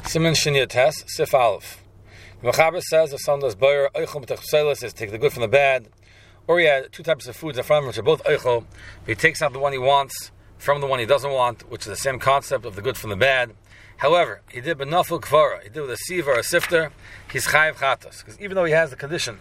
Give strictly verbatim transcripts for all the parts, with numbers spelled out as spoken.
Siman Shinya Tes, Sif Aleph. The Mechaber says if someone does boyer, oichel b'tech pselis is take the good from the bad, or he had two types of foods in front of him which are both oichel, but he takes out the one he wants from the one he doesn't want, which is the same concept of the good from the bad. However, he did benafel kvara, he did with a sieve or a sifter, he's chayiv chatas, because even though he has the condition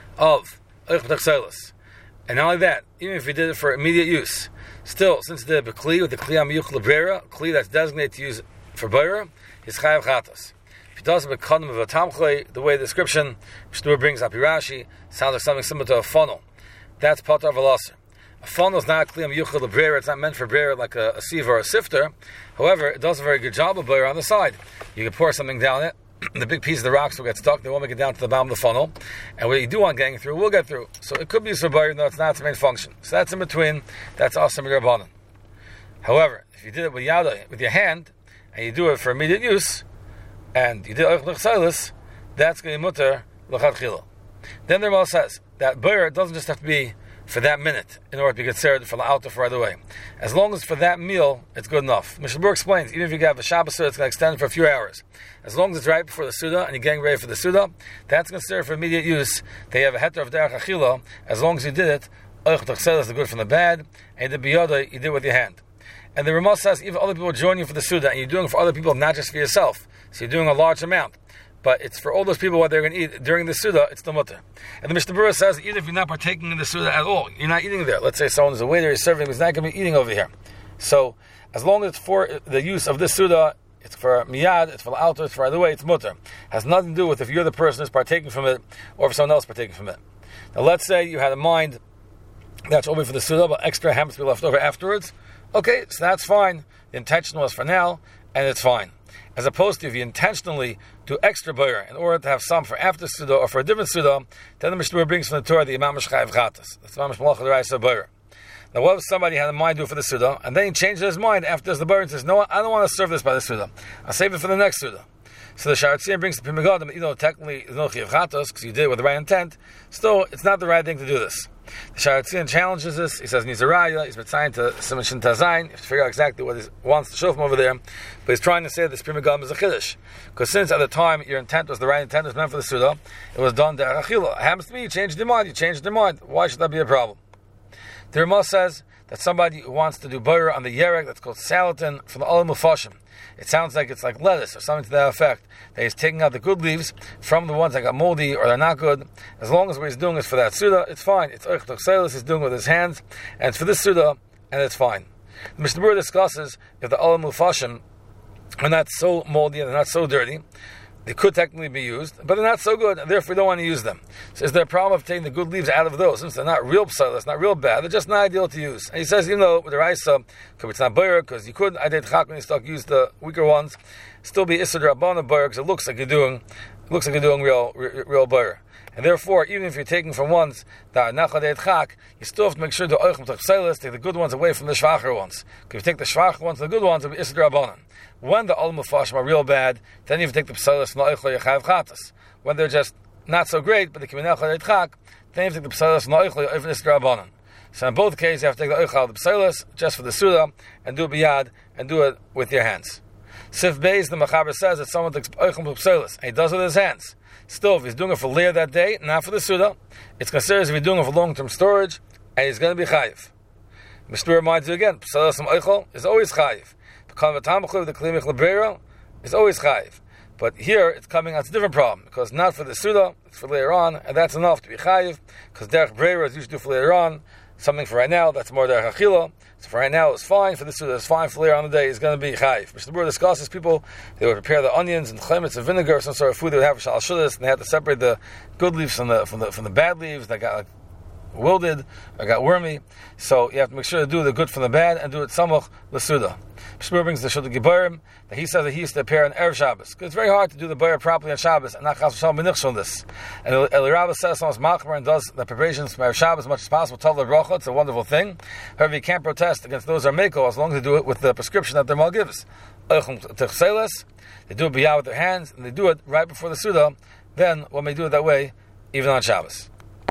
of oichel b'tech pselis, and not only that, even if he did it for immediate use, still, since the bekli with the kli amiyuch lebrera, kli that's designated to use for boyer, he's chayiv chatas. If he does it with kadam of a tamchle, the way the description Shtur brings up Rashi sounds like something similar to a funnel. That's patar v'laser. A funnel is not kliyam yuchel lebrera. It's not meant for brera like a, a sieve or a sifter. However, it does a very good job of boyer on the side. You can pour something down it. The big piece of the rocks will get stuck. They won't make it down to the bottom of the funnel. And what you do want getting through, will get through. So it could be used for boyer, no, it's not its main function. So that's in between. That's awesome rabbanan. However, if you did it with yada, with your hand, and you do it for immediate use, and you did oichel pselis, that's going to be mutter l'chadchila. Then the Ramah says that boyer doesn't just have to be for that minute in order to be considered for the outer for right away. As long as for that meal, it's good enough. Mishnah Berurah explains, even if you have a Shabbos Suda, it's going to extend for a few hours. As long as it's right before the Suda and you're getting ready for the Suda, that's considered for immediate use. They have a heter of derech achila. As long as you did it, oichel pselis is the good from the bad, and you did biyada, you did it with your hand. And the Ramah says, even other people join you for the Suda, and you're doing it for other people, not just for yourself. So you're doing a large amount. But it's for all those people what they're going to eat during the Suda, it's the mutter. And the Mishnah Berurah says, even if you're not partaking in the Suda at all, you're not eating there. Let's say someone is a waiter, he's serving, he's not going to be eating over here. So, as long as it's for the use of this Suda, it's for miyad, it's for the altar, it's for either way, it's mutter. Has nothing to do with if you're the person who's partaking from it, or if someone else partaking from it. Now let's say you had a mind that's only for the Suda, but extra happens to be left over afterwards. Okay, so that's fine. The intention was for now, and it's fine. As opposed to if you intentionally do extra boyer in order to have some for after Suda or for a different Suda, then the Mishnah brings from the Torah the Imam Chayiv Chatas. That's Imam Malacha D'Oraisa boyer. Now, what if somebody had a mind to do it for the Suda, and then he changed his mind after the boyer and says, no, I don't want to serve this by the Suda. I'll save it for the next Suda. So the Sharatzian brings the Pri Megadim, even though technically there's no Chayiv Chatas, because you did it with the right intent, still, it's not the right thing to do this. The Sharatzian challenges this. He says, he's a raya, he's been trying to Siman Shin Tazayin, you have to figure out exactly what he wants to show from over there, but he's trying to say that this Pri Megadim is a Chiddush. Because since at the time your intent was the right intent, it was meant for the Suda, it was done derech achila. It happens to be, you changed your mind, you changed your mind. Why should that be a problem? The Ramah says that somebody who wants to do boyer on the yerek, that's called salatin, from the olam ufashim. It sounds like it's like lettuce or something to that effect. That he's taking out the good leaves from the ones that got moldy or they're not good. As long as what he's doing is for that Suda, it's fine. It's oichel pselis, he's doing it with his hands, and it's for this Suda, and it's fine. The Mishnah Berurah discusses if the olam ufashim are not so moldy and they're not so dirty, they could technically be used, but they're not so good, and therefore we don't want to use them. So is there a problem of taking the good leaves out of those? Since they're not real pselis, not real bad, they're just not ideal to use. And he says, even though with the Raisa, it's not boyer, because you could, I did chak when you stuck, use the weaker ones, still be issur d'rabbanan boyer, because it looks like you're doing, it looks like you're doing real, real, real boyer. And therefore, even if you're taking from ones that are not chadei chak, you still have to make sure to oichel b'tech pselis, take the good ones away from the shvacher ones. Because if you take the shvacher ones, the good ones, it'll be issur d'rabbanan. When the olam ufashim are real bad, then you have to take the pselis and the oichel chayiv chatas. When they're just not so great, but they can be not chadei chak, then you have to take the pselis and the oichel even issur d'rabbanan. So in both cases, you have to take the oichel, the pselis, just for the Suda, and do it biyad, and do it with your hands. Sif Beis, the Mechaber says that someone takes oichel pselis, and he does it with his hands. Still, if he's doing it for later that day, not for the Suda, it's considered as if he's doing it for long-term storage, and he's going to be chayiv. Mishnah reminds you again, pselis and oichel is always chayiv. The the kli lebrera is always chayiv. But here, it's coming out, it's a different problem, because not for the Suda, it's for later on, and that's enough to be chayiv, because derech brera is usually for later on, something for right now, that's more derech achila. So for right now, it's fine. For the Suda, it's fine. For later on in the day, it's going to be chayiv. Mishnah Berurah discusses people, they would prepare the onions and chemetz and vinegar, some sort of food they would have for shal shudas, and they had to separate the good leaves from the from the from the bad leaves that got like wilted or got wormy. So you have to make sure to do the good from the bad and do it samuch l'suda. Mishnah Berurah brings the Shulchan Gebarim that he says that he used to prepare on Erev Shabbos, because it's very hard to do the boyer properly on Shabbos and not chas v'shalom b'nichshel on this. And Eli Rabba says someone's machmer and does the preparations from Erev Shabbos as much as possible. Tov l'bracha, it's a wonderful thing. However, you can't protest against those who are meko as long as they do it with the prescription that their mal gives. They do it b'yah with their hands, and they do it right before the Suda. Then, when they do it that way, even on Shabbos.